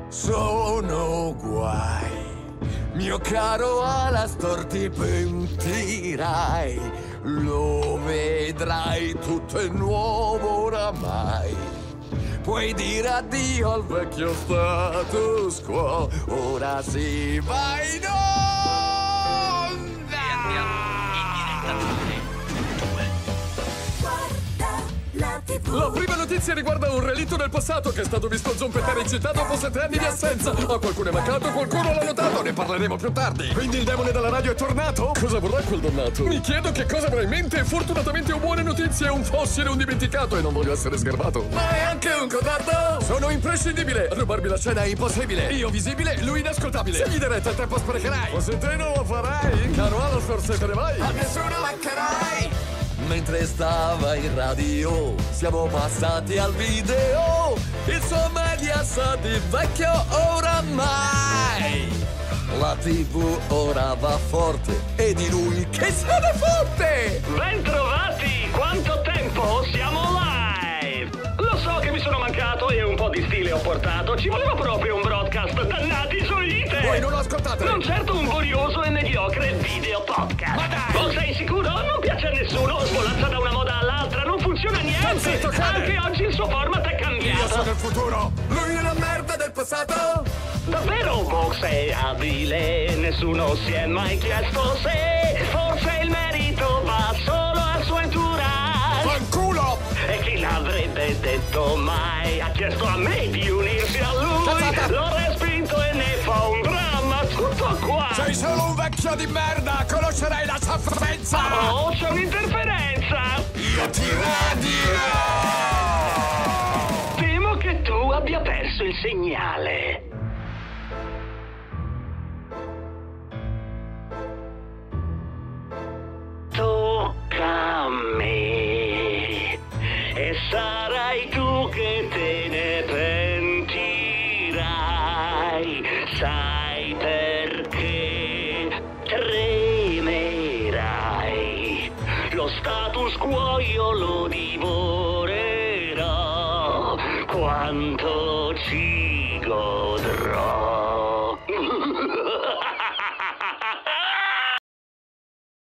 sono guai. Mio caro Alastor, ti pentirai. Lo vedrai, tutto è nuovo oramai. Puoi dire addio al vecchio status quo. Ora si va in onda. La prima notizia riguarda un relitto del passato che è stato visto zompettare in città dopo 7 anni di assenza. A qualcuno è mancato, qualcuno l'ha notato, ne parleremo più tardi. Quindi il demone della radio è tornato? Cosa vorrà quel dannato? Mi chiedo che cosa avrà in mente. Fortunatamente ho buone notizie, un fossile, un dimenticato e non voglio essere sgarbato. Ma è anche un codardo! Sono imprescindibile! Rubarmi la scena è impossibile! Io visibile, lui inascoltabile! Se gli diretta il tempo sprecherai! O se te non lo farai, caro Alastor, se te ne vai, a nessuno mancherai! Mentre stava in radio, siamo passati al video. Il suo Mediaset è vecchio oramai. La TV ora va forte e di lui che se ne fotte! Bentrovati! Quanto tempo? Siamo live! Lo so che mi sono mancato e un po' di stile ho portato. Ci voleva proprio un broadcast, dannati gioite! Voi non lo ascoltate! Non certo un curioso e mediocre video podcast! Ma dai! Non sei sicuro? Non piace a nessuno? Svolazza da una moda all'altra, non funziona niente! Zitto, cane! Anche oggi il suo format è cambiato! Io sono il futuro! Lui è la merda del passato! Davvero Vox è abile, nessuno si è mai chiesto se forse il merito va solo al suo entourage. Fanculo! E chi l'avrebbe detto mai? Ha chiesto a me di unirsi a lui. Cazzata! L'ho respinto e ne fa un dramma, tutto qua. Sei solo un vecchio di merda, conoscerai la sofferenza! Oh, c'è un'interferenza! Io ti radirò! Temo che tu abbia perso il segnale. Tocca a me e sarai tu che te ne pentirai. Sai perché tremerai. Lo status quo io lo divorerò. Quanto ci godrò.